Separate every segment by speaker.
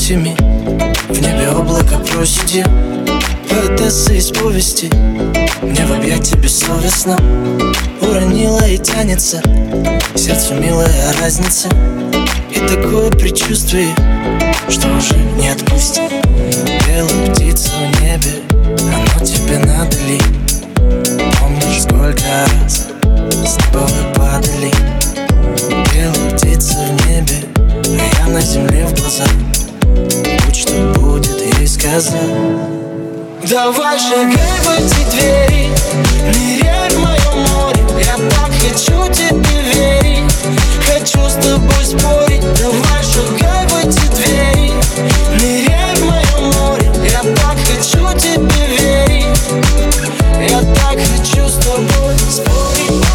Speaker 1: 8 в небе облако просидит, поэтесса из повести. Мне в объятия бессовестно уронила и тянется сердцу милая разница. И такое предчувствие, что уже не отпустит. Белая птица в небе, оно тебе надо ли? Помнишь, сколько раз с неба вы падали? Белая птица в небе, а я на земле в глазах. Будь что будет, ей сказал. Давай шагай в эти двери, ныряй в моё море. Я так хочу тебе верить, хочу с тобой спорить. Давай шагай в эти двери, ныряй в моё море. Я так хочу тебе верить, я так хочу с тобой спорить.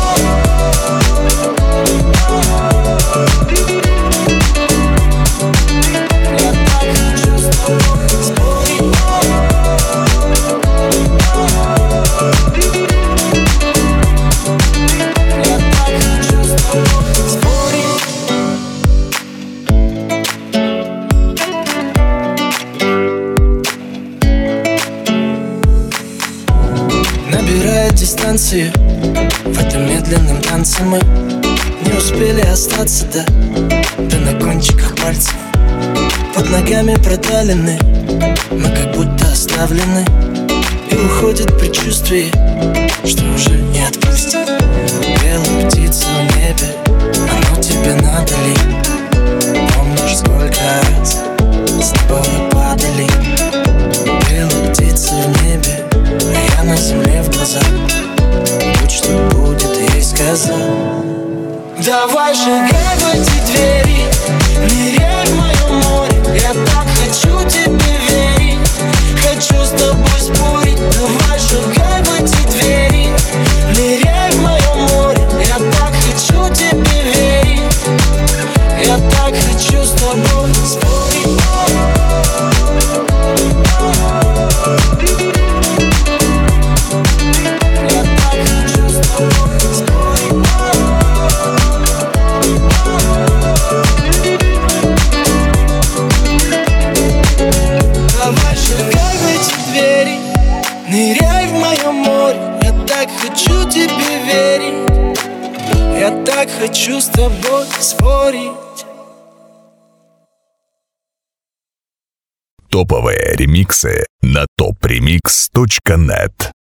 Speaker 1: Я так хочу с тобой спорить. Я так хочу с тобой спорить. Набирая дистанцию в этом медленном танце, мы не успели остаться, да на кончиках пальцев. Под ногами проталены, мы как будто оставлены. И уходит предчувствие, что уже не отпустит. Белая птица в небе, оно тебе надо ли? Помнишь, сколько раз с неба вы падали? Белая птица в небе, а я на земле в глазах. Будь что будет, ей сказал. Давай шагай в эти двери, ныряй в моё море. Я так хочу тебе верить, хочу с тобой спорить. Давай шагай в эти двери, ныряй в моё море. Я так хочу тебе верить, я так хочу с тобой спорить. Я так хочу с тобой спорить. Давай шагай в эти двери, ныряй в моё море. Я так хочу тебе верить, я так хочу с тобой спорить.
Speaker 2: Топовые ремиксы на topremix.net.